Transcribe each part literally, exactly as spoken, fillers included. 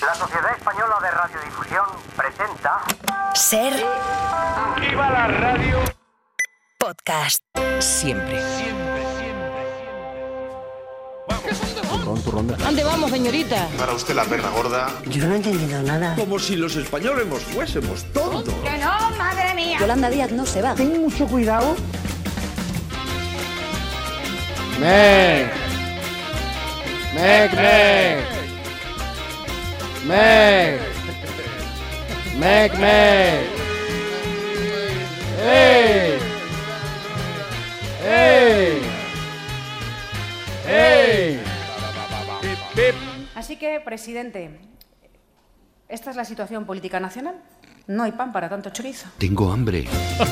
La Sociedad Española de Radiodifusión presenta... Ser... ¡Viva la radio! Podcast. Siempre. Siempre, siempre, siempre. Turrón, ¿Dónde vamos, señorita? Para usted la perna gorda. Yo no he entendido nada. Como si los españoles nos fuésemos tontos. ¡Que no, madre mía! Yolanda Díaz no se va. Ten mucho cuidado. ¡Mec! ¡Mec, mec! ¡Mec! ¡Mec, mec! ¡Ey! ¡Ey! ¡Ey! Así que, presidente, esta es la situación política nacional. No hay pan para tanto chorizo. Tengo hambre.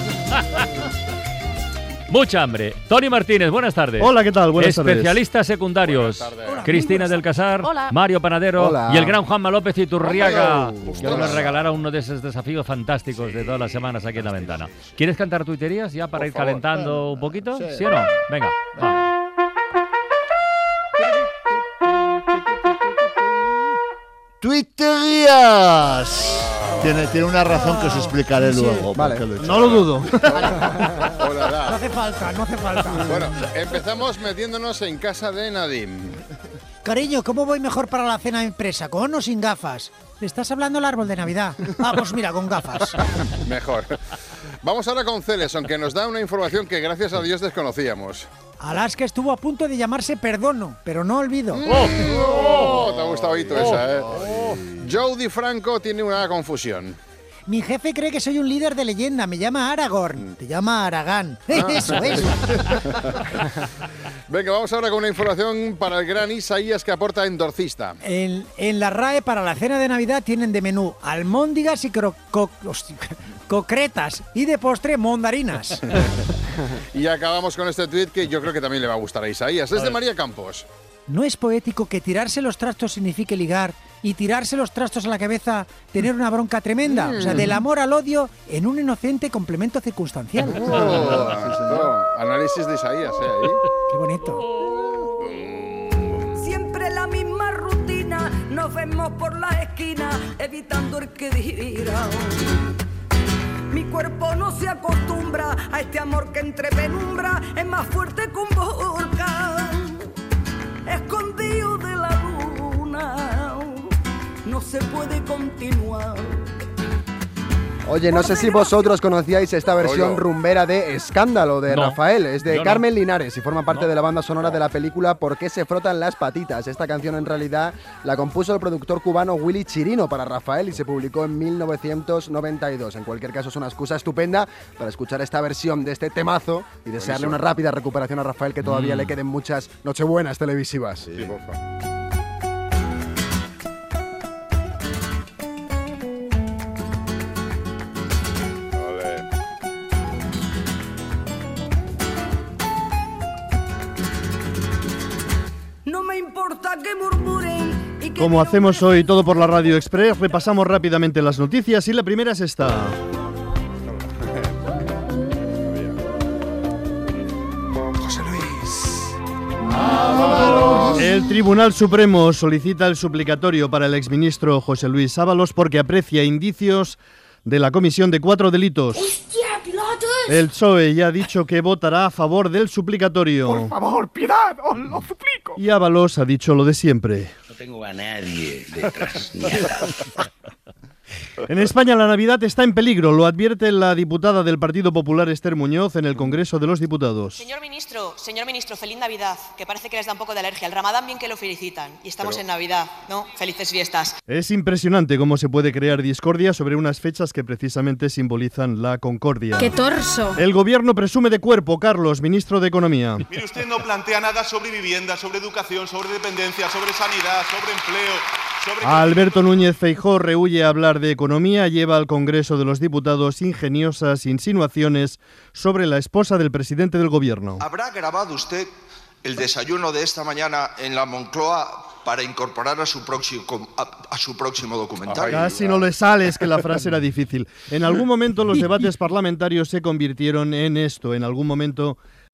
Mucha hambre. Tony Martínez, buenas tardes. Hola, ¿qué tal? Buenas tardes. Especialistas secundarios. Hola. Cristina del Casar, Hola. Mario Panadero Hola. y el gran Juanma López Iturriaga, Hola. que nos regalará uno de esos desafíos fantásticos de todas las semanas aquí en La Ventana. ¿Quieres cantar tuiterías ya para Por ir favor. calentando un poquito? Sí. ¿Sí o no? Venga, va. ¡Tuiterías! Tiene, tiene una razón que os explicaré luego. Vale, porque lo he hecho. no lo dudo. Hola. No hace falta, no hace falta. Bueno, empezamos metiéndonos en casa de Nadim. Cariño, ¿cómo voy mejor para la cena de empresa? ¿Con o sin gafas? ¿Le estás hablando al árbol de Navidad? Ah, pues mira, con gafas. Mejor. Vamos ahora con Celeson, que nos da una información que gracias a Dios desconocíamos. Alaska estuvo a punto de llamarse Perdono, pero no olvido. Oh, te ha gustado Hito esa, ¿eh? Joe DiFranco tiene una confusión. Mi jefe cree que soy un líder de leyenda, me llama Aragorn, te llama Aragán. Eso es. Venga, vamos ahora con una información para el gran Isaías que aporta endorcista. En, en la R A E para la cena de Navidad tienen de menú almóndigas y cro, co, hostia, concretas y de postre mondarinas. Y acabamos con este tuit que yo creo que también le va a gustar a Isaías. Es de María Campos. ¿No es poético que tirarse los trastos signifique ligar y tirarse los trastos a la cabeza tener una bronca tremenda? O sea, del amor al odio en un inocente complemento circunstancial. Oh, oh, análisis de Isaías, ¿eh? Ahí. Qué bonito. Siempre la misma rutina, nos vemos por la esquina, evitando el que dirá. Mi cuerpo no se acostumbra a este amor que entre penumbra es más fuerte que un volcán. Escondido de la luna, no se puede continuar. Oye, no sé si vosotros conocíais esta versión Oilo. rumbera de Escándalo de No. Rafael. Es de Yo no. Carmen Linares y forma parte No. de la banda sonora de la película ¿Por qué se frotan las patitas? Esta canción en realidad la compuso el productor cubano Willy Chirino para Rafael y se publicó en mil novecientos noventa y dos. En cualquier caso es una excusa estupenda para escuchar esta versión de este temazo y desearle Buenísimo. una rápida recuperación a Rafael, que todavía Mm. le queden muchas nochebuenas televisivas. Sí, porfa. Ole. No me importa que murmuren y que Como hacemos hoy todo por la Radio Express, repasamos rápidamente las noticias y la primera es esta. José Luis. El Tribunal Supremo solicita el suplicatorio para el exministro José Luis Ábalos porque aprecia indicios de la comisión de cuatro delitos. El P S O E ya ha dicho que votará a favor del suplicatorio. Por favor, piedad, os lo suplico. Y Ábalos ha dicho lo de siempre. No tengo a nadie detrás ni al lado. En España la Navidad está en peligro, lo advierte la diputada del Partido Popular Esther Muñoz en el Congreso de los Diputados. Señor ministro, señor ministro, feliz Navidad, que parece que les da un poco de alergia. El Ramadán bien que lo felicitan. Y estamos Pero- en Navidad, ¿no? Felices fiestas. Es impresionante cómo se puede crear discordia sobre unas fechas que precisamente simbolizan la concordia. ¡Qué torso! El gobierno presume de cuerpo, Carlos, ministro de Economía. Mire, usted no plantea nada sobre vivienda, sobre educación, sobre dependencia, sobre sanidad, sobre empleo, sobre... Alberto Núñez Feijóo rehúye a hablar de economía, lleva al Congreso de los Diputados ingeniosas insinuaciones sobre la esposa del presidente del gobierno. ¿Habrá grabado usted el desayuno de esta mañana en la Moncloa para incorporar a su próximo, a, a su próximo documental? Casi no le sale, es que la frase era difícil. En algún momento los debates parlamentarios se convirtieron en esto. En algún momento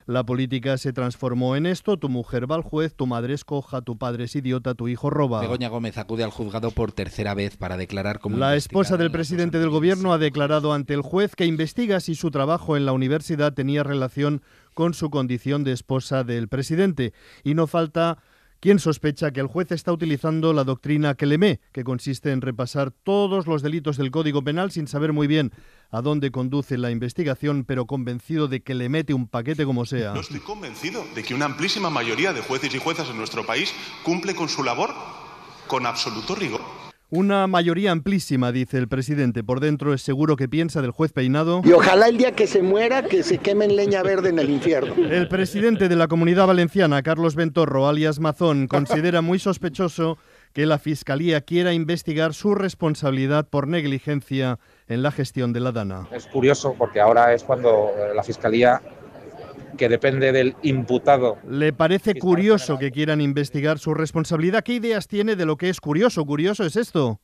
La política se transformó en esto: tu mujer va al juez, tu madre es coja, tu padre es idiota, tu hijo roba. Begoña Gómez acude al juzgado por tercera vez para declarar como La esposa del presidente del gobierno ha declarado ante el juez que investiga si su trabajo en la universidad tenía relación con su condición de esposa del presidente. Y no falta quien sospecha que el juez está utilizando la doctrina Quelemé, que consiste en repasar todos los delitos del Código Penal sin saber muy bien a dónde conduce la investigación, pero convencido de que le mete un paquete como sea. No estoy convencido de que una amplísima mayoría de jueces y juezas en nuestro país cumple con su labor con absoluto rigor. Una mayoría amplísima, dice el presidente. Por dentro es seguro que piensa del juez Peinado. Y ojalá el día que se muera, que se queme en leña verde en el infierno. El presidente de la Comunidad Valenciana, Carlos Ventorro, alias Mazón, considera muy sospechoso que la Fiscalía quiera investigar su responsabilidad por negligencia en la gestión de la Dana. Es curioso porque ahora es cuando la Fiscalía, que depende del imputado. ¿Le parece curioso que quieran investigar su responsabilidad? ¿Qué ideas tiene de lo que es curioso? Curioso es esto.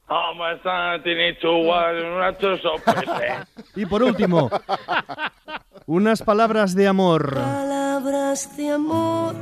Y por último, unas palabras de amor. Palabras de amor,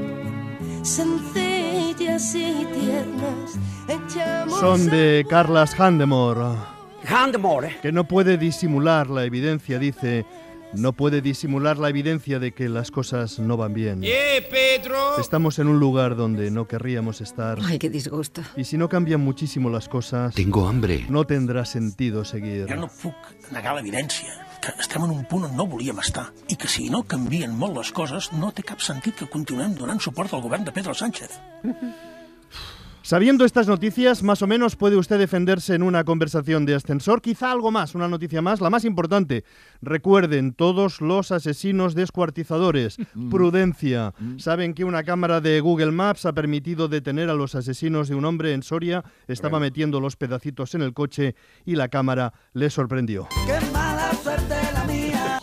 sencillas y tiernas. Echamos Son de Carlas Handemore. Handemore. Que no puede disimular la evidencia, dice... No puede disimular la evidencia de que las cosas no van bien. ¡Eh, Pedro! Estamos en un lugar donde no querríamos estar. Ay, qué disgusto. Y si no cambian muchísimo las cosas... Tengo hambre. No tendrá sentido seguir. Jo no puc negar l'evidència, que estem en un punt on no volíem estar i que si no canvien molt les coses no té cap sentit que continuem donant suport al govern de Pedro Sánchez. Sabiendo estas noticias, más o menos puede usted defenderse en una conversación de ascensor. Quizá algo más, una noticia más, la más importante. Recuerden, todos los asesinos descuartizadores. Prudencia. Saben que una cámara de Google Maps ha permitido detener a los asesinos de un hombre en Soria. Estaba metiendo los pedacitos en el coche y la cámara le sorprendió. ¡Qué mala suerte la mía!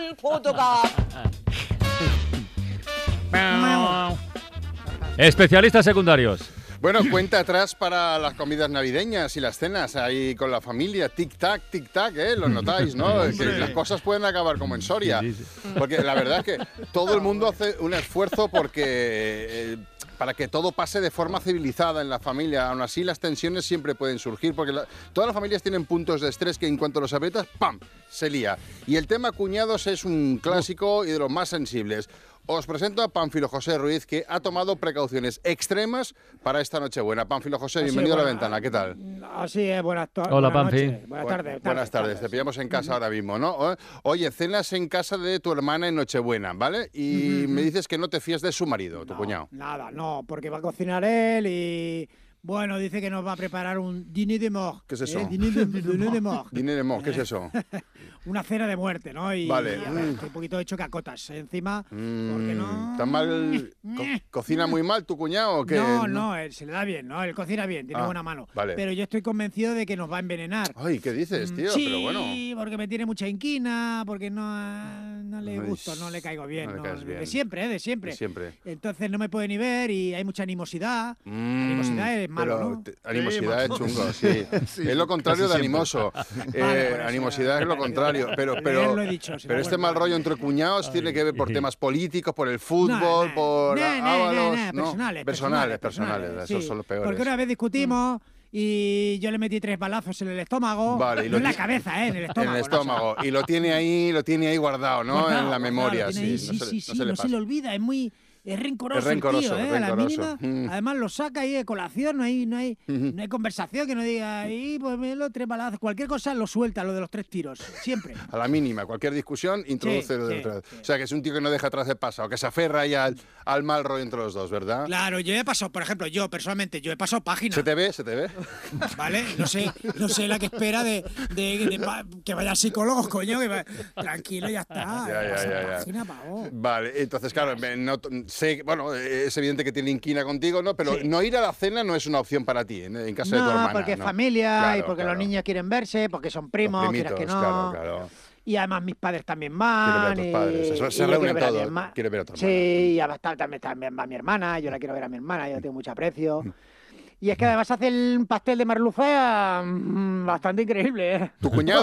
Especialistas secundarios. Bueno, cuenta atrás para las comidas navideñas y las cenas ahí con la familia. Tic-tac, tic-tac, ¿eh? Lo notáis, ¿no? Que las cosas pueden acabar como en Soria. Porque la verdad es que todo el mundo hace un esfuerzo porque... Eh, para que todo pase de forma civilizada en la familia. Aún así, las tensiones siempre pueden surgir, porque la, todas las familias tienen puntos de estrés que en cuanto los aprietas, ¡pam!, se lía. Y el tema cuñados es un clásico y de los más sensibles. Os presento a Pánfilo José Ruiz, que ha tomado precauciones extremas para esta Nochebuena. Pánfilo José, bienvenido buena, a La Ventana, ¿qué tal? Así es, buenas tardes. Hola, Pánfilo. Buenas, buenas tardes. Bu buenas tardes, tardes, te pillamos en casa ahora mismo, ¿no? Oye, cenas en casa de tu hermana en Nochebuena, ¿vale? Y uh-huh. me dices que no te fías de su marido, tu no, cuñado. Nada, no, porque va a cocinar él y... Bueno, dice que nos va a preparar un dîner de mort. ¿Qué es eso? ¿Eh? Dîner de, dîner de mort. Dîner de mort, ¿qué es eso? Una cena de muerte, ¿no? Y, vale. y a ver, un poquito de chocacotas encima, mm, porque no... ¿Tan mal? Co ¿Cocina muy mal tu cuñado o qué? No, no, él se le da bien, ¿no? Él cocina bien, tiene ah, buena mano. Vale. Pero yo estoy convencido de que nos va a envenenar. Ay, ¿qué dices, tío? Sí, pero bueno. porque me tiene mucha inquina, porque no, no le gusto, no le caigo bien. No no, le bien. De siempre, ¿eh? De siempre. De siempre. Entonces no me puede ni ver y hay mucha animosidad. Mm, animosidad es malo, ¿no? Te, animosidad sí, es chungo, sí. sí. Es lo contrario de animoso. Eh, vale, animosidad es lo contrario. Pero, pero, lo he dicho, pero este mal rollo entre cuñados Ay. tiene que ver por temas políticos, por el fútbol, no, por no, ábalos. No, no, no, personales, personales, personales, personales. Sí, esos son los peores. Porque una vez discutimos. Mm. Y yo le metí tres balazos en el estómago, vale, y no en la cabeza, ¿eh? En el estómago. En el estómago. No, y lo tiene ahí, lo tiene ahí guardado, ¿no? Guardado, en la memoria, guardado, sí. Ahí, sí, no sí, se, sí, no, se, no se le olvida, es muy... Es rencoroso, es rencoroso, el tío, ¿eh? rencoroso. A la mínima, mm. además lo saca ahí de colación, no hay, no hay, uh-huh. no hay conversación que no diga, ahí pues me lo tres balazos, cualquier cosa lo suelta, lo de los tres tiros, siempre. A la mínima, cualquier discusión introduce... Sí, sí, sí. O sea, que es un tío que no deja atrás de pasado, que se aferra ahí al, al mal rollo entre los dos, ¿verdad? Claro, yo he pasado, por ejemplo, yo personalmente, yo he pasado página. ¿Se te ve? ¿Se te ve? Vale, no sé, no sé la que espera de, de, de, de que vaya al psicólogo, coño, que va, tranquilo, ya está. Ya, ya, ya, ya. Página, pavo. Vale, entonces, claro, no, sé, bueno... Es evidente que tiene inquina contigo, ¿no? Pero sí. no ir a la cena no es una opción para ti, en, en casa no, de tu hermana. Porque ¿no? es familia claro, y porque claro. los niños quieren verse, porque son primos, quieras que no. Claro, claro. Y además mis padres también van. Quiero ver a tus padres. Y, se se reúnen todos. Quiero ver a tu hermana. Sí, y además también, también va mi hermana. Yo la quiero ver a mi hermana, yo la tengo mucho aprecio. Y es que además hace un pastel de merluza bastante increíble, ¿eh? ¿Tu cuñado?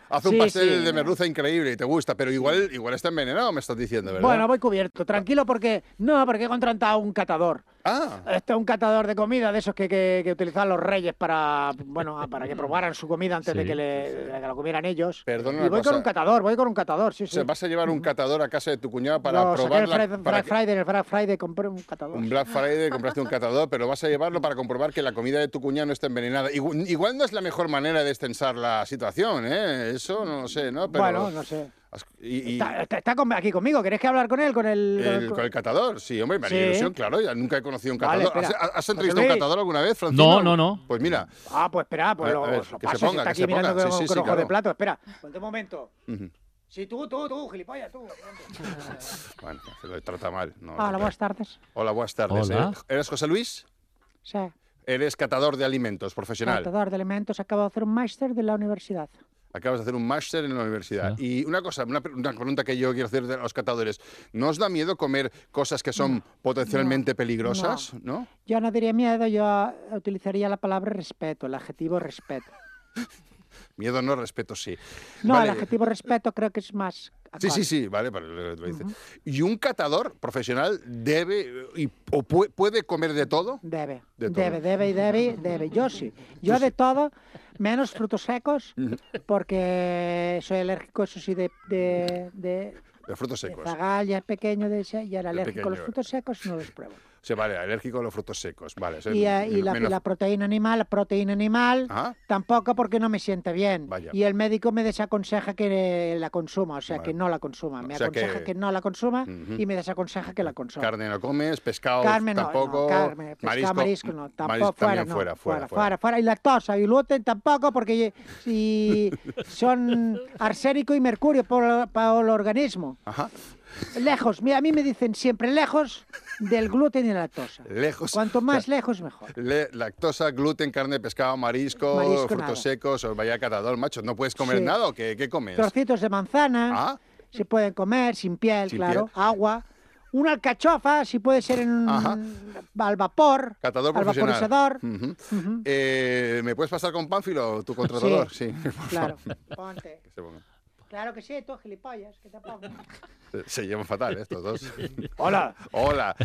Hace un Sí, pastel sí. de merluza increíble y te gusta, pero igual, igual está envenenado, me estás diciendo, ¿verdad? Bueno, voy cubierto. Tranquilo porque... No, porque he contratado un catador. Ah. Este es un catador de comida de esos que, que, que utilizaban los reyes para, bueno, para que probaran su comida antes Sí. de que, le, de que lo comieran ellos. Perdona y una voy cosa. con un catador, voy con un catador, sí, O sí. sea, vas a llevar un catador a casa de tu cuñado para Lo saqué probar el la- Friday, para Black que- Friday, en el Black Friday compré un catador. un Black Friday, compraste un catador, pero vas a llevarlo para comprobar que la comida de tu cuñado no está envenenada. Igual, igual no es la mejor manera de destensar la situación, ¿eh? Eso no lo sé, ¿no? Pero, Bueno, no sé. Y, y Está, está- está con- aquí conmigo, ¿querés que hablar con él? Con el, con el- el, con el catador, sí, hombre, me haría Sí. ilusión, claro, ya nunca he conocido un Vale, catador. espera. ¿Has, has José entrevistado a un Luis. catador alguna vez, Francino? No, no, no. Pues mira. Ah, pues espera, pues A lo, ver, a ver, lo que se paso, si ponga, está que aquí se mirando ponga. con, Sí, sí, con sí, ojo claro. de plato. Espera, ponte un momento. Ujú. Sí, tú, tú, tú, gilipollas, tú. Bueno, se lo trata mal. No, Hola, no, buenas tardes. Hola, buenas tardes. Hola. ¿eh? ¿Eres José Luis? Sí, Eres catador de alimentos, profesional. catador de alimentos, acabo de hacer un máster de la universidad. Acabas de hacer un máster en la universidad. Y una cosa, una, pre- una pregunta que yo quiero hacer de los catadores. ¿No os da miedo comer cosas que son potencialmente peligrosas? ¿No? Yo no diría miedo, yo utilizaría la palabra respeto, el adjetivo respeto. Miedo no, respeto sí. No, Vale. el adjetivo respeto creo que es más... Sí, sí, sí, vale, vale, lo- lo dice. ¿Y un catador profesional debe y, o pu- puede comer de todo? Debe, De todo. debe, debe y debe, debe. Yo sí. Yo de todo, menos frutos secos, porque soy alérgico, eso sí, de, de, de, De frutos de secos. zagal, ya es pequeño, de ese, y el alérgico a los pequeño. frutos secos no los pruebo. Sí, vale, alérgico a los frutos secos. Vale, eso es Y, eh, y la, y menos- la proteína animal, la proteína animal, Ajá. tampoco porque no me siente bien. Vaya. Y el médico me desaconseja que la consuma, o sea, Vale. que no la consuma. Me O sea aconseja que- que... no la consuma Ujú. y me desaconseja que la consuma. Carne no comes, pescado Carne no, tampoco, no, carne, pescado, marisco, marisco no, tampoco, marisco fuera, también no, fuera, fuera, fuera, fuera, Y lactosa y gluten tampoco, porque si son arsénico y mercurio por- para el organismo. Ajá. Lejos, mira, a mí me dicen siempre lejos del gluten y la lactosa. Lejos. Cuanto más o sea, lejos, mejor. le- lactosa, gluten, carne, pescado, marisco, Marisco, frutos nada. secos, o vaya catador, macho. ¿No puedes comer Sí. nada o qué, qué comes? Trocitos de manzana, Ah. se pueden comer sin piel, Sin claro, piel. agua. Una alcachofa, si puede ser en, Ajá. al vapor, Catador al profesional. vaporizador. Ujú. Ujú. Eh, ¿Me puedes pasar con Pánfilo, tu contratador? Sí, por claro. favor. Ponte. Que se ponga. Claro que sí, tú gilipollas, que te pongo. Se, se llevan fatal, ¿eh? Estos dos. Hola. Hola.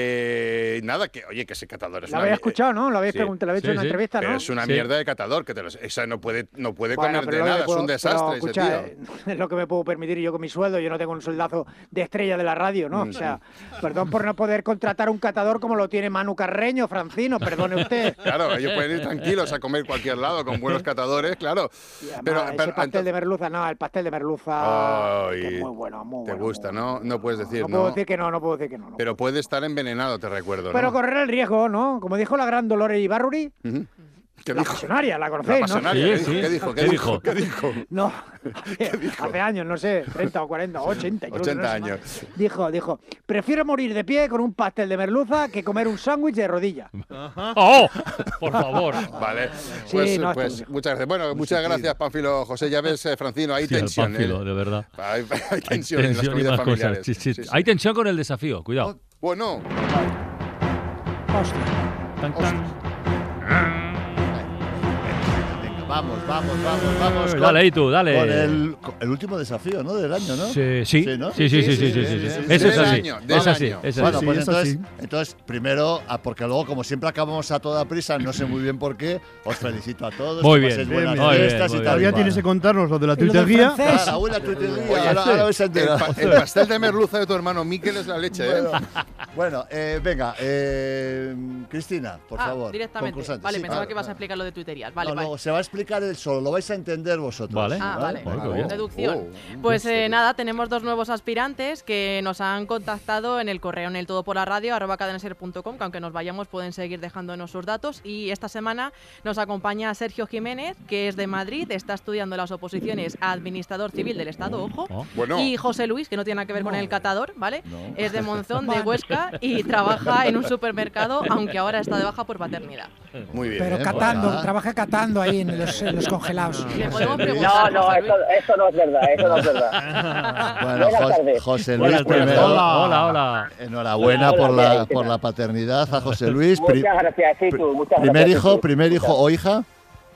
Eh, nada, que, oye, que ese catador es Lo una habéis mi- escuchado, ¿no? Lo habéis Sí. preguntado, lo habéis hecho en una entrevista, Pero ¿no? es una Sí. mierda de catador, que te los- esa no puede, no puede Bueno, comer pero de lo que nada, puedo- es un pero desastre escucha, ese tío. eh, es lo que me puedo permitir yo con mi sueldo, yo no tengo un soldazo de estrella de la radio, ¿no? O sea, perdón por no poder contratar un catador como lo tiene Manu Carreño, Francino, perdone usted. Claro, ellos pueden ir tranquilos a comer cualquier lado con buenos catadores, claro. Pero, Ah, ese pero- pastel de merluza, no, el pastel de merluza, Ay, que es muy bueno, muy te bueno. gusta, ¿no? No puedes decir, No ¿no? puedo decir que no, no puedo decir que no. no. Pero puede estar envenenado, te recuerdo, Pero ¿no? correr el riesgo, ¿no? Como dijo la gran Dolores Ibarruri, Ujú. ¿Qué la dijo? pasionaria, la La conocéis, ¿no? pasionaria, ¿qué dijo? ¿Qué dijo? ¿Qué dijo? ¿Qué dijo? No, hace, hace años, no sé, treinta o cuarenta, ochenta, incluso, ochenta no sé más. años. Dijo, dijo, prefiero morir de pie con un pastel de merluza que comer un sándwich de rodilla. ¡Oh! Por favor. Vale, Sí, pues, no, pues esto- muchas gracias. Bueno, muchas gracias, Pánfilo. José, ya ves, eh, Francino, hay Sí, el tensión. Pánfilo, ¿eh? de verdad. Hay, hay tensión en las Tensión y comidas más cosas. familiares. Sí, sí. Sí, sí. Hay tensión con el desafío, cuidado. Bueno, Tan, tan. Vamos, vamos, vamos, vamos. Eh, dale ahí tú, dale. Con el, con el último desafío, ¿no? Del año, ¿no? Sí, sí. ¿no? Sí, sí, sí, sí, sí, sí, sí. Eso es así. Es así, es Bueno, así. pues Sí, es entonces, así. entonces, primero, ah, porque luego, como siempre acabamos a toda prisa, no sé muy bien por qué, os felicito a todos. Muy que bien, paséis bien, buenas bien, muy bien, fiestas muy y bien. tal. Todavía y tienes cual. que contarnos lo de la Y lo del tuitería. francés. Claro, abuela, tu teoría, Oye, ahora, ahora vais a el, enterar. pa- el pastel de merluza de tu hermano Miquel es la leche, ¿eh? Bueno, bueno eh, venga, eh, Cristina, por ah, favor. directamente. concursante. Vale, Sí, pensaba claro. que ibas a explicar lo de tuiterías. Vale, no, vale. no, se va a explicar él solo, lo vais a entender vosotros. Vale. Ah, vale. Vale, qué bien. Deducción. Oh, Pues eh, nada, tenemos dos nuevos aspirantes que nos han contactado en el correo en el todo por la radio arroba cadenaser punto com, que aunque nos vayamos pueden seguir dejándonos sus datos. Y esta semana nos acompaña Sergio Jiménez, que es de Madrid, está estudiando las oposiciones a administrador civil del Estado, ojo. Oh. Bueno. Y José Luis, que no tiene nada que ver con el catador, ¿vale? No. Es de Monzón, de Vale. Huesca, y trabaja en un supermercado, aunque ahora está de baja por paternidad. Muy bien. Pero Bien, catando, pues nada. trabaja catando ahí en los, en los congelados. Le podemos Luis. preguntar, No, no, José eso, Luis. eso no es verdad, eso no es verdad. Bueno, Buenas Jo- tardes. José Luis, Buenas tardes. primero. Hola, hola, hola. Enhorabuena Hola, por hola, la ¿qué por tal? la paternidad a José Luis. Pri- Muchas gracias, sí, tú, muchas primer gracias. hijo, sí, primer muchas hijo o hija.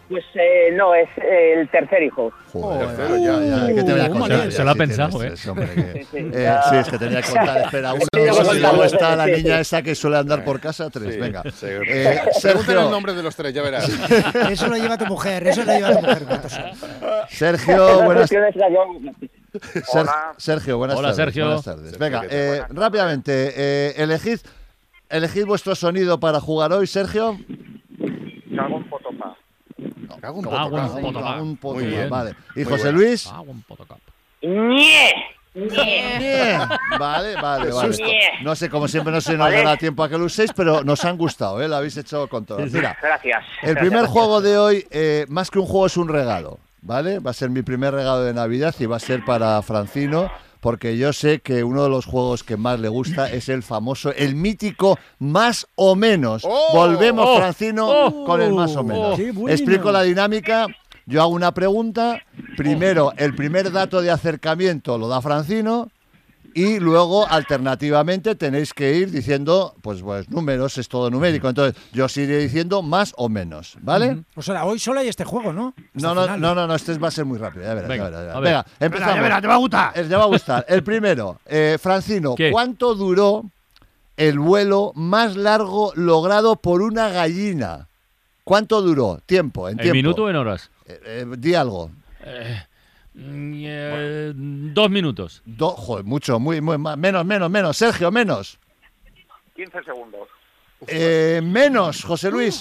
Pues eh, no, es eh, el tercer hijo. Joder, tercero, ya, ya. ¿Qué te voy a contar? Se, Ya, se lo ha sí, pensado, tienes ¿eh? tres, hombre, que- Sí, sí, eh, ya. sí, es que tenía que contar. Espera, uno, Sí, dos, sí, y luego sí, está la sí, niña sí. esa que suele andar por casa, tres. Sí, Venga. sí. Eh, Pregúntale Sergio, el nombre de los tres, ya verás. Eso lo lleva tu mujer, eso lo lleva tu mujer. Sergio, buenas Ser- Ser- Sergio, buenas Hola, tardes. Sergio. Buenas tardes. Sergio, Venga, ¿qué tal? eh, rápidamente, eh, elegid, elegid vuestro sonido para jugar hoy, Sergio. Cago en Potopá. Cago en Agua en Potocá. Potocá. Cago en Potocá, Muy bien. vale. Y Muy José bueno. Luis. Agua en Potocap. ¡Nie! Bien. Vale, vale, vale. susto. No sé, como siempre no se nos Vale. dará tiempo a que lo uséis, pero nos han gustado, ¿eh? Lo habéis hecho con todo. Mira, Gracias. el Gracias, primer gracias. juego de hoy, eh, más que un juego, es un regalo, ¿vale? Va a ser mi primer regalo de Navidad y va a ser para Francino, porque yo sé que uno de los juegos que más le gusta es el famoso, el mítico Más o Menos. ¡Oh! Volvemos, ¡Oh! Francino, ¡Oh! con el Más o Menos. ¡Qué bueno! Explico la dinámica. Yo hago una pregunta. Primero, el primer dato de acercamiento lo da Francino. Y luego, alternativamente, tenéis que ir diciendo, pues, pues números, es todo numérico. Entonces, yo os iré diciendo más o menos, ¿vale? O sea, hoy solo hay este juego, ¿no? Hasta No, no, final. no, no, no, este va a ser muy rápido. Ya verás, Venga, ya verás, ya verás. a ver. Venga, empezamos. Ya verás, te va a gustar. Eh, Te va a gustar. El primero, eh, Francino, ¿Qué? ¿cuánto duró el vuelo más largo logrado por una gallina? ¿Cuánto duró? Tiempo, en ¿En tiempo. minuto o en horas? Eh, eh, di algo. Eh, mm, eh, dos minutos. Do- joder, mucho, muy, muy, ma- menos, menos, menos. Sergio, menos. quince segundos. Eh, menos, José Luis.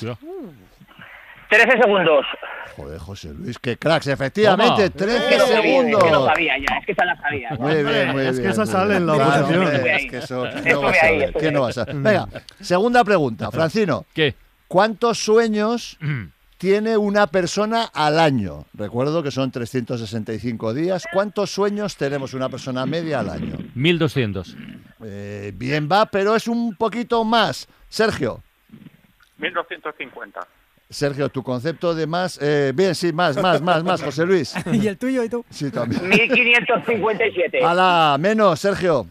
trece segundos. Joder, José Luis, qué cracks, efectivamente, Toma. trece Es que lo sabía, segundos. Es que lo sabía ya, es que esa la sabía. ¿no? Muy bien, muy Es que bien, esa muy sale bien. en la Claro, oposición. hombre, Estuve es que eso, ¿quién Estuve no va a ahí, saber? estuve ¿Quién no va a ahí. saber? Venga, segunda pregunta, Francino. ¿Qué? ¿Cuántos sueños tiene una persona al año? Recuerdo que son trescientos sesenta y cinco días. ¿Cuántos sueños tenemos una persona media al año? mil doscientos. Eh, bien va, pero es un poquito más. Sergio. mil doscientos cincuenta. Sergio, tu concepto de más... eh, bien, sí, más, más, más, más, José Luis. ¿Y el tuyo y tú? Sí, también. mil quinientos cincuenta y siete. ¡Hala! Menos, Sergio.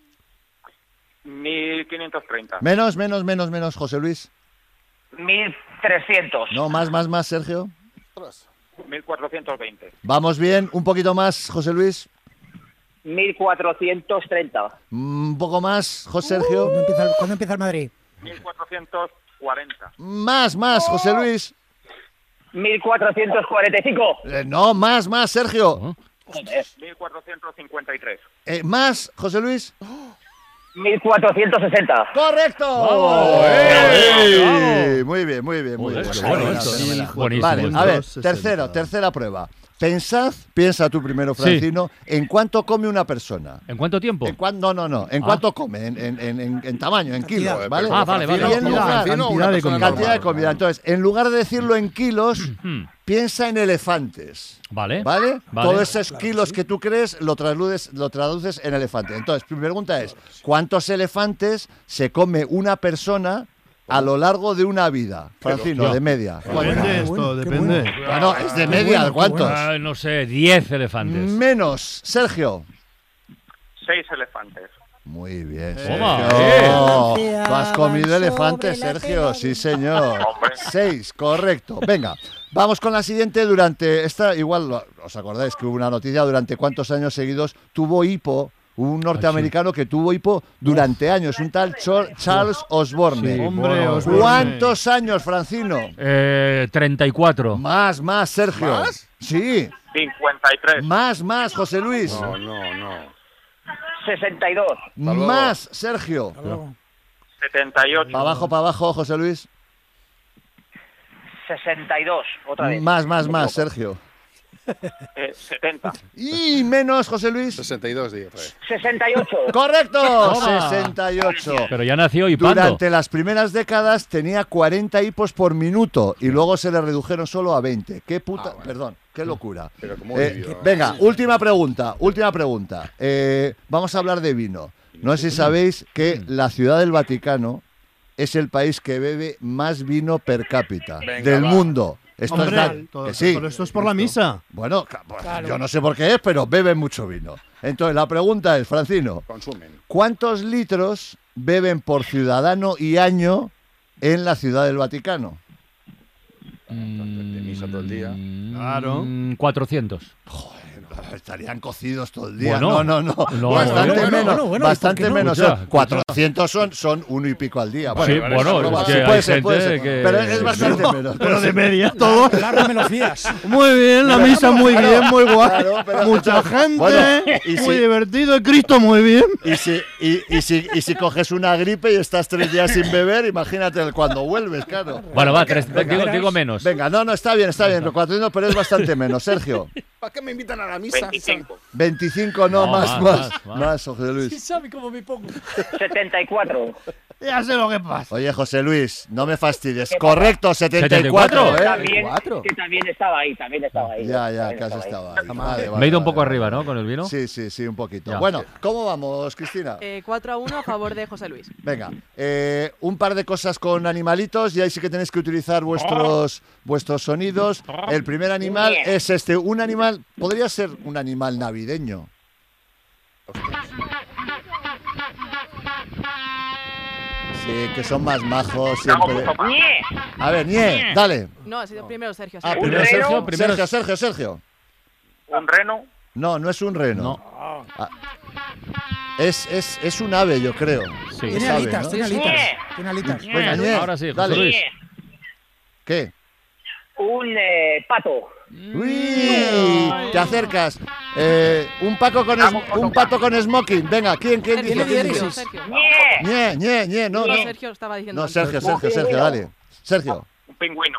mil quinientos treinta. Menos, menos, menos, menos, José Luis. mil trescientos. No, más, más, más, Sergio. mil cuatrocientos veinte. Vamos bien, un poquito más, José Luis. mil cuatrocientos treinta. Mm, Un poco más, José Sergio. ¿Cuándo empieza el, ¿cuándo empieza el Madrid? mil cuatrocientos cuarenta. Más, más, José Luis. mil cuatrocientos cuarenta y cinco. Eh, no, más, más, Sergio. mil cuatrocientos cincuenta y tres. Eh, más, José Luis. mil cuatrocientos sesenta. ¡Correcto! ¡Vamos! ¡Ey! ¡Vamos! Muy bien, muy bien, muy Joder, bien. qué bueno Fenomenal, esto, ¿eh? fenomenal. Buenísimo. Vale, a ver, sesenta. tercero, tercera prueba. Pensad, piensa tú primero, Francino, en cuánto come una persona. ¿En cuánto tiempo? En cuán- no, no, no. En Ah. cuánto come, en, en, en, en- en tamaño, en kilos, Joder, ¿vale? pero Ah, vale, vale. Y en Francino, lugar, Francino, una cantidad de persona comida. cantidad de normal. comida. Entonces, en lugar de decirlo en kilos, Hmm. piensa en elefantes. Vale. ¿Vale? Vale. Todos esos kilos que tú crees lo traduces, lo traduces en elefante. Entonces, mi pregunta es, ¿cuántos elefantes se come una persona a lo largo de una vida? Francino, Pero- de media. Depende esto, depende. Bueno, es de media, ¿cuántos? Ah, no sé, diez elefantes. Menos, Sergio. seis elefantes. Muy bien, Toma, Sergio. eh. Tú has comido Sobre elefantes, la Sergio. tela. Sí, señor. Hombre. Seis, correcto. Venga, vamos con la siguiente. Durante esta, igual lo- os acordáis que hubo una noticia, durante cuántos años seguidos tuvo hipo un norteamericano que tuvo hipo durante años, un tal Chor- Charles Osborne. Sí, Hombre, bueno. Osborne. ¿Cuántos años, Francino? Eh, treinta y cuatro. Más, más, Sergio. ¿Más? Sí, cincuenta y tres. más, más, José Luis. No, no, no. sesenta y dos. luego. Más, Sergio. setenta y ocho. Para abajo, para abajo, José Luis. sesenta y dos. Otra vez. Más, más, más, Sergio. eh, setenta. Y menos, José Luis. sesenta y dos días. otra vez. sesenta y ocho. ¡Correcto! Toma. sesenta y ocho. Pero ya nació hipando. Durante las primeras décadas tenía cuarenta hipos por minuto y luego se le redujeron solo a veinte. ¡Qué puta! Ah, bueno. Perdón, qué locura. Pero cómo Eh, vivió. venga, última pregunta, última pregunta. Eh, vamos a hablar de vino. No sé si sabéis que la Ciudad del Vaticano es el país que bebe más vino per cápita Venga, del va. mundo. Esto Hombre, es da- todo- que sí. pero esto es por la misa. Bueno, ca- pues, yo no sé por qué es, pero beben mucho vino. Entonces, la pregunta es, Francino, Consumen. ¿cuántos litros beben por ciudadano y año en la Ciudad del Vaticano? Mm, guisa todo el día. Claro. cuatrocientos. Estarían cocidos todo el día. Bueno, no, no, no. no, bastante bueno, menos. bueno, bueno, bastante ¿por qué no? menos. Escucha, son cuatrocientos son, son uno y pico al día. Sí, Bueno, bueno, es sí, que puede hay ser, puede gente ser. que- Pero es bastante No, menos. Pero de media todo. Claro, me lo fías. Muy bien, la misa muy bien, muy guay. Claro, pero- Mucha gente, Bueno, y muy si- divertido, y Cristo muy bien. Y si, y, y, si, y si coges una gripe y estás tres días sin beber, imagínate cuando vuelves, claro. Bueno, va, tres, Venga, digo, verás. digo menos. Venga, no, no, está bien, está bien. cuatrocientos, pero es bastante menos. Sergio. ¿Para qué me invitan a la misa? veinticinco. veinticinco, no, No, más, más, más. más, más. Más, José Sí Luis. sabe cómo me pongo. setenta y cuatro. Ya sé lo que pasa. Oye, José Luis, no me fastidies. ¿Qué Correcto, setenta y cuatro, Que ¿eh? también, que también estaba ahí, también estaba ahí. Ya, ya, También casi estaba ahí. estaba ahí. Vale, vale, Me he ido un vale, poco vale. arriba, ¿no? Con el vino. Sí, sí, sí, un poquito. Ya. Bueno, ¿cómo vamos, Cristina? Eh, cuatro a uno a favor de José Luis. Venga, eh, un par de cosas con animalitos y ahí sí que tenéis que utilizar vuestros, vuestros sonidos. El primer animal Bien. es este, un animal, podría ser un animal navideño. Sí, que son más majos siempre. ¡Nie! A ver, Nie, dale. No, ha sido primero Sergio. Ah, Sergio. primero reno? Sergio, primero Sergio, Sergio, Sergio. Un reno. No, no es un reno. No. Ah, es, es, es un ave, yo creo. Sí. Tiene Sabe, alitas, ¿no? tiene alitas. Tiene alitas. Venga, Nie, Ahora sí, José dale. Luis. ¡Nie! ¿Qué? Un eh, pato. Uy, te acercas. Eh, un, paco con es- un pato con smoking. Venga, ¿quién, quién Sergio, dice? ¿Quién Sergio, dice? Sergio. ¡Nie! Nie, nie, nie, no, No, no. Sergio estaba diciendo. No, antes. Sergio, Sergio, Sergio, dale. Sergio. Un pingüino.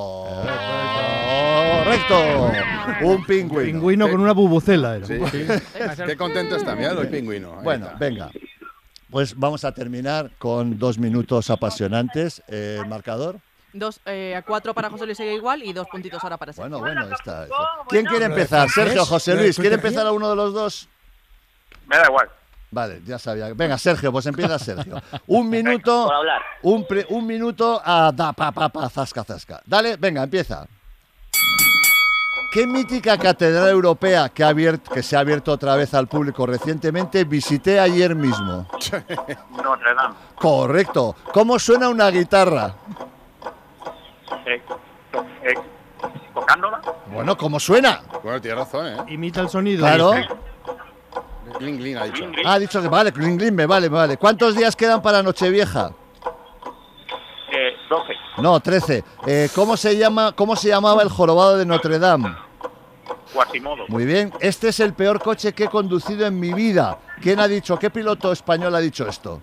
Correcto. Un pingüino. Pingüino con una bubucela. Era. Sí. Qué contento está, míralo, el pingüino. Ahí Bueno, está. venga. Pues vamos a terminar con dos minutos apasionantes. Eh, marcador. Dos, eh, a cuatro para José Luis sigue igual y dos puntitos ahora para Sergio. Bueno, bueno, está. está. ¿Quién quiere empezar? Sergio, José Luis. ¿Quiere empezar a uno de los dos? Me da igual. Vale, ya sabía. Venga, Sergio, pues empieza Sergio. Un minuto. Por hablar. Un, pre- un minuto a da pa pa pa zasca zasca. Dale, venga, empieza. ¿Qué mítica catedral europea que, ha abierto, que se ha abierto otra vez al público recientemente visité ayer mismo? Notre Dame. Correcto. ¿Cómo suena una guitarra? Eh, to- eh, ¿Tocándola? Bueno, ¿cómo suena? Bueno, tienes razón, ¿eh? Imita el sonido. Claro. Gling, gling, ha dicho. Ah, ha dicho que vale, cling, cling, me vale, me vale. ¿Cuántos días quedan para Nochevieja? Eh, doce. No, trece. Eh, ¿cómo se llama, cómo se llamaba el jorobado de Notre Dame? Quasimodo. Muy bien. Este es el peor coche que he conducido en mi vida. ¿Quién ha dicho? ¿Qué piloto español ha dicho esto?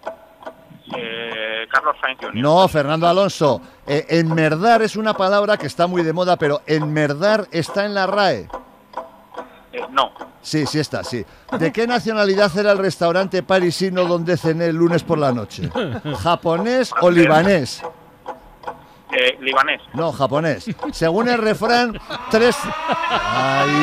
Eh, Carlos Sainz junior No, Fernando Alonso. Eh, enmerdar es una palabra que está muy de moda, pero enmerdar está en la R A E. Eh, no. Sí, sí está, sí. ¿De qué nacionalidad era el restaurante parisino donde cené el lunes por la noche? ¿Japonés o libanés? Eh, libanés. No, japonés. Según el refrán, tres... ¡Ay!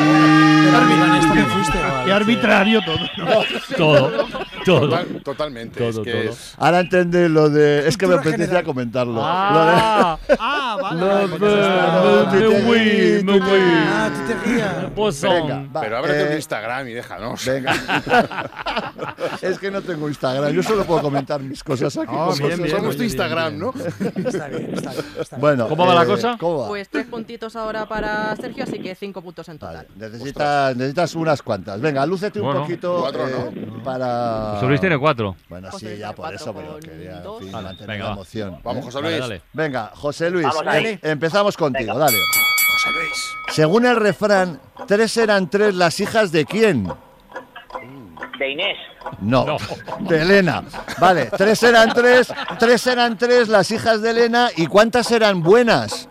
Qué arbitrario todo. Todo, todo. Total- totalmente. Todo, es que todo. es- Ahora entendés lo de... Es que me Cultura apetecía general. comentarlo. Ah, Ah, vale. no, vale, me, pues ya está. me, me voy, me voy. Ah, tú te rías. Pues Venga, son. va, Pero ábrete eh, un Instagram y déjanos. Venga. Es que no tengo Instagram. Yo solo puedo comentar mis cosas aquí. Oh, con bien, vosotros. bien, Somos tu bien, Instagram, bien. ¿no? Está bien, está bien. Está bien. Bueno, ¿Cómo va la cosa? ¿Cómo va? Pues tres puntitos ahora para Sergio, así que cinco puntos en total. Vale, necesitas, necesitas unas cuantas. Venga, lúcete un Bueno. poquito Cuatro, eh, para... José Luis tiene cuatro. Bueno, José sí, Luis ya tiene por cuatro eso, pero con quería en dos. fin, Vale, mantener venga, la va. emoción. Vamos, ¿eh? José Dale, Luis. dale. Venga, José Luis, Vamos ahí. eh, empezamos contigo, dale. José Luis. Según el refrán, tres eran tres las hijas de quién? De Inés. No, No. de Elena. Vale, tres eran tres, tres eran tres las hijas de Elena. ¿Y cuántas eran buenas?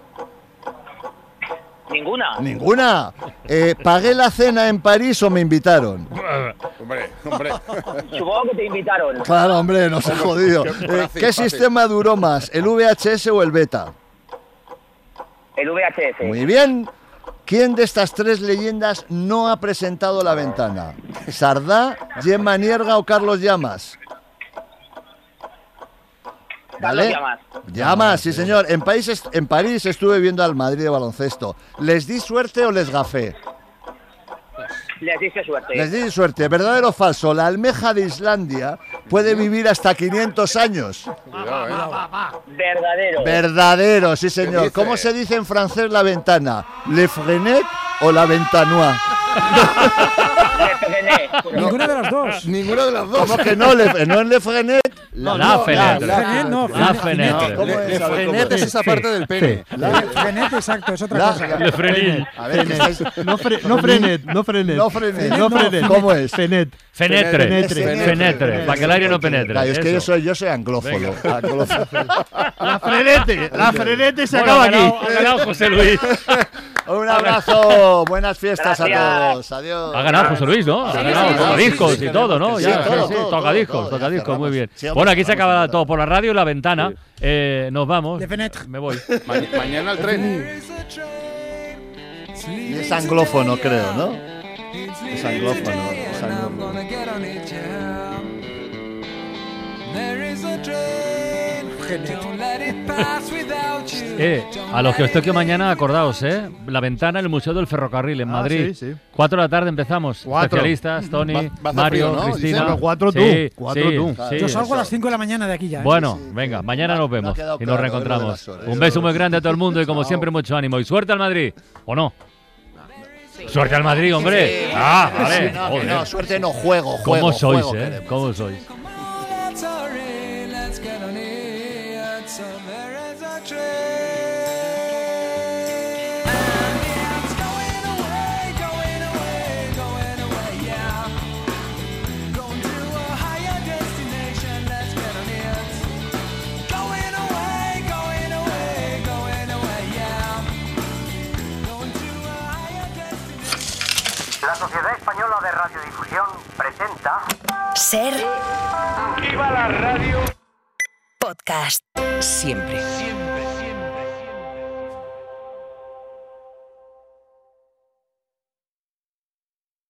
Ninguna. Ninguna. Eh, ¿Pagué la cena en París o me invitaron? Hombre, hombre. Supongo que te invitaron. Claro, hombre, nos ha jodido. Qué Eh, fácil, ¿Qué fácil. sistema duró más, el V H S o el beta? El V H S. Muy bien. ¿Quién de estas tres leyendas no ha presentado La Ventana? ¿Sardá, Gemma Nierga o Carlos Llamas? Carlos ¿Vale? Llamas. Llamas, sí señor. En, país est- en París estuve viendo al Madrid de baloncesto. ¿Les di suerte o les gafé? Les diste suerte. Les di suerte. ¿Verdadero o falso? La almeja de Islandia puede vivir hasta quinientos años. Cuidado, ¿eh? Verdadero. Verdadero, sí ¿Qué señor. dice? ¿Cómo se dice en francés la ventana? ¿Le frenet o la ventanois? Ninguna de las dos. Ninguna de las dos. ¿Cómo que no? Le, no es le frenet. La fenêtre. Frenet, no, La frenet. fenêtre. ¿Cómo Le, es? le A ver, ¿cómo frenet es es? esa parte del pene. Frenet, exacto, es otra La- cosa. Le frenín. A ver, ¿qué estáis- No, fre- no frenet, no frenet. No frenet. No frenet. ¿Cómo es? Fenet. Fenetre. Fenetre. Fenetre. Para que el aire no penetre. Claro, es que yo Eso. soy, yo soy anglófono. Anglófono. La frenete, la frenete se Bueno, acaba ha ganado- aquí. Ha ganado José Luis. Un abrazo, buenas fiestas Gracias. a todos. Adiós. Ha ganado José Luis, ¿no? Ha Sí, ganado sí, sí, tocadiscos sí, y sí, todo, ¿no? sí, Ya, todo, sí, todo, tocadiscos, todo, ya tocadiscos, cerramos. muy bien. Sí, hombre, Bueno, aquí se cerramos acaba el todo por la radio y la ventana. Eh, nos vamos. De Fenetre. Me voy. Ma- mañana el tren. Y es anglófono, creo, ¿no? Es anglófono. Es anglófono. Eh, a los que os toque mañana, acordaos, ¿eh? La ventana en el Museo del Ferrocarril en Ah, Madrid. sí, sí. Cuatro de la tarde empezamos. Cuatro. Especialistas, Tony, Va- va a hacer Mario, frío, ¿no? Cristina. Bueno, cuatro tú, Sí, cuatro sí, tú. sí. Yo salgo a las cinco de la mañana de aquí ya. ¿eh? Bueno, venga, mañana nos Me ha vemos quedado y nos claro, reencontramos. es lo de las horas. Un beso muy grande a todo el mundo y como siempre mucho ánimo. Y suerte al Madrid, ¿o no? Suerte al Madrid, hombre. Ah, vale. Sí, no, que Joder. no, suerte no, juego, juego. ¿Cómo sois, juego eh? queremos. ¿Cómo sois? La Sociedad Española de Radiodifusión presenta Ser ¡Viva la radio! podcast. Siempre.